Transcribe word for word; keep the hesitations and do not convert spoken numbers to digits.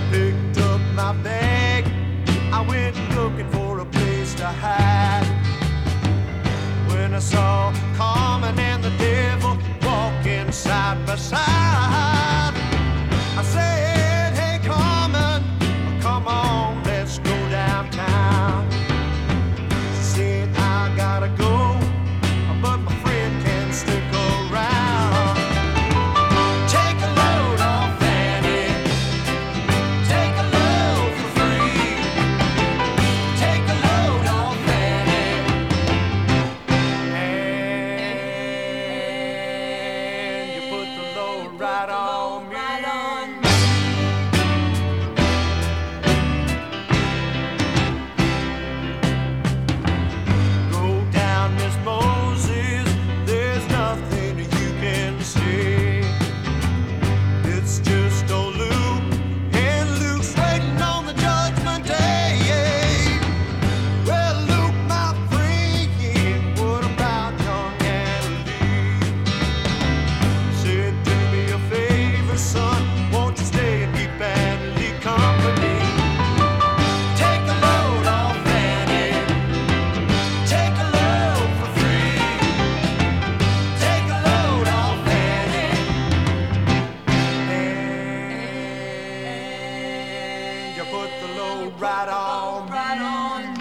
Picked up my bag, I went looking for a place to hide. When I saw Carmen and the devil walking side by side, I said, hey Carmen, come on, let's go downtown. She said, I gotta go, but my friend can stick around. Take a load off Fanny, take a load for free. Take a load off Fanny, and you put the load right on me. Go down, Miss Moses, there's nothing you can say. It's just old Luke, and Luke's waiting on the judgment day. Well, Luke, my friend, what about young Anna Lee? Said, do me a favor, son, won't you stay and keep Anna Lee company? Take a load off Fanny, take a load for free. Take a load off Fanny, and you put the load right on. Right on.